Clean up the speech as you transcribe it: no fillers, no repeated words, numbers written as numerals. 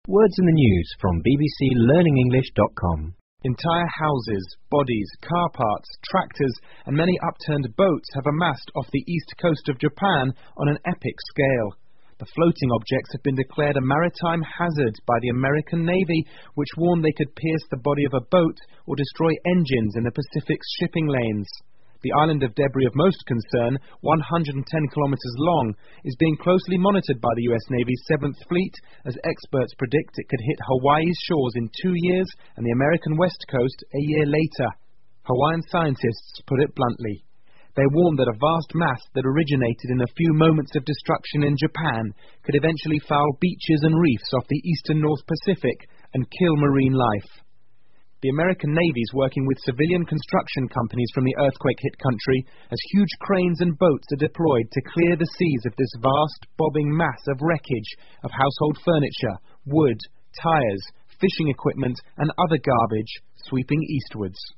Words in the news from bbclearningenglish.com. Entire houses, bodies, car parts, tractors and many upturned boats have amassed off the east coast of Japan on an epic scale. The floating objects have been declared a maritime hazard by the American Navy, which warned they could pierce the body of a boat or destroy engines in the Pacific's shipping lanes. The island of debris of most concern, 110 kilometers long, is being closely monitored by the U.S. Navy's 7th Fleet, as experts predict it could hit Hawaii's shores in 2 years and the American West Coast a year later. Hawaiian scientists put it bluntly. They warned that a vast mass that originated in a few moments of destruction in Japan could eventually foul beaches and reefs off the eastern North Pacific and kill marine life. The American Navy is working with civilian construction companies from the earthquake-hit country as huge cranes and boats are deployed to clear the seas of this vast, bobbing mass of wreckage of household furniture, wood, tires, fishing equipment and other garbage sweeping eastwards.